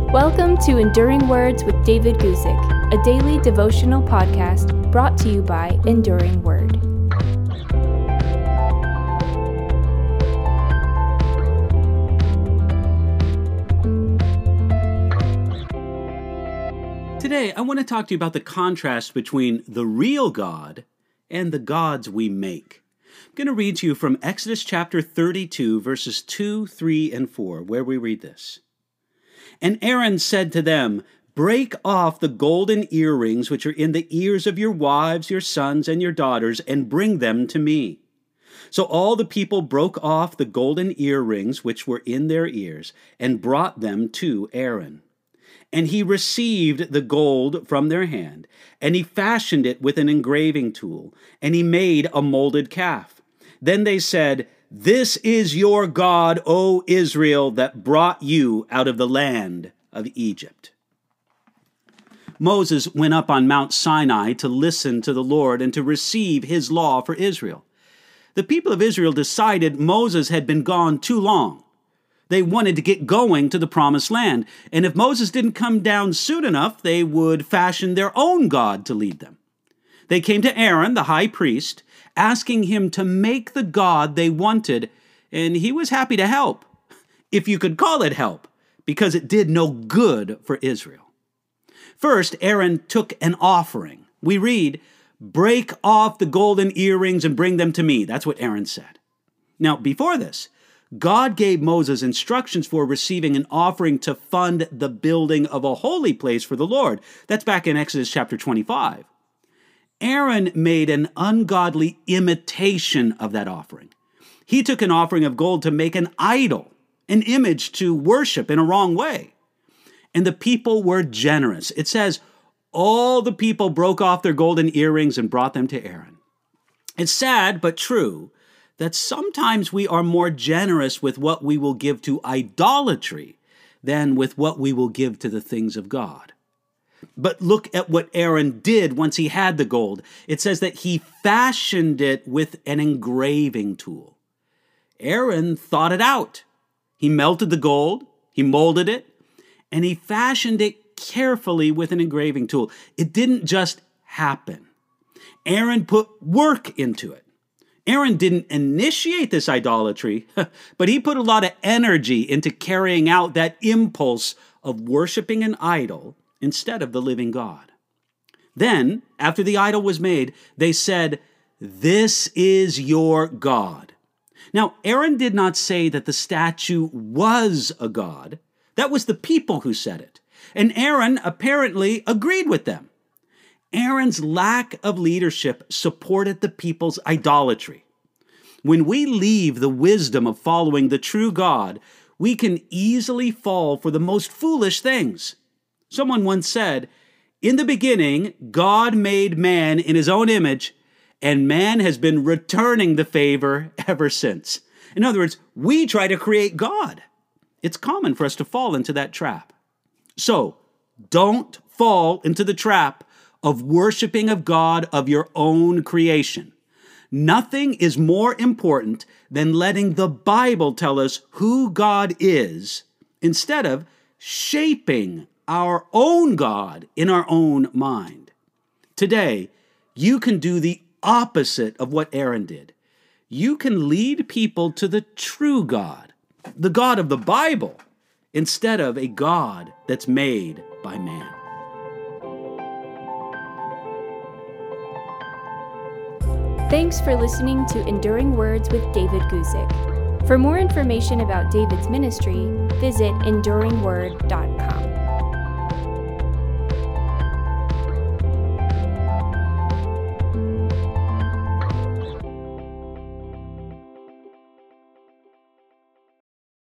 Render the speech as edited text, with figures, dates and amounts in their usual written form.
Welcome to Enduring Words with David Guzik, a daily devotional podcast brought to you by Enduring Word. Today, I want to talk to you about the contrast between the real God and the gods we make. I'm going to read to you from Exodus chapter 32, verses 2, 3, and 4, where we read this. And Aaron said to them, "Break off the golden earrings which are in the ears of your wives, your sons, and your daughters, and bring them to me." So all the people broke off the golden earrings which were in their ears, and brought them to Aaron. And he received the gold from their hand, and he fashioned it with an engraving tool, and he made a molded calf. Then they said, "This is your God, O Israel, that brought you out of the land of Egypt." Moses went up on Mount Sinai to listen to the Lord and to receive his law for Israel. The people of Israel decided Moses had been gone too long. They wanted to get going to the promised land, and if Moses didn't come down soon enough, they would fashion their own God to lead them. They came to Aaron, the high priest, asking him to make the God they wanted, and he was happy to help, if you could call it help, because it did no good for Israel. First, Aaron took an offering. We read, "Break off the golden earrings and bring them to me." That's what Aaron said. Now, before this, God gave Moses instructions for receiving an offering to fund the building of a holy place for the Lord. That's back in Exodus chapter 25. Aaron made an ungodly imitation of that offering. He took an offering of gold to make an idol, an image to worship in a wrong way. And the people were generous. It says, all the people broke off their golden earrings and brought them to Aaron. It's sad, but true, that sometimes we are more generous with what we will give to idolatry than with what we will give to the things of God. But look at what Aaron did once he had the gold. It says that he fashioned it with an engraving tool. Aaron thought it out. He melted the gold, he molded it, and he fashioned it carefully with an engraving tool. It didn't just happen. Aaron put work into it. Aaron didn't initiate this idolatry, but he put a lot of energy into carrying out that impulse of worshiping an idol instead of the living God. Then, after the idol was made, they said, "This is your God." Now, Aaron did not say that the statue was a god. That was the people who said it. And Aaron apparently agreed with them. Aaron's lack of leadership supported the people's idolatry. When we leave the wisdom of following the true God, we can easily fall for the most foolish things. Someone once said, "In the beginning, God made man in his own image, and man has been returning the favor ever since." In other words, we try to create God. It's common for us to fall into that trap. So, don't fall into the trap of worshiping of God of your own creation. Nothing is more important than letting the Bible tell us who God is instead of shaping our own God in our own mind. Today, you can do the opposite of what Aaron did. You can lead people to the true God, the God of the Bible, instead of a God that's made by man. Thanks for listening to Enduring Words with David Guzik. For more information about David's ministry, visit enduringword.org.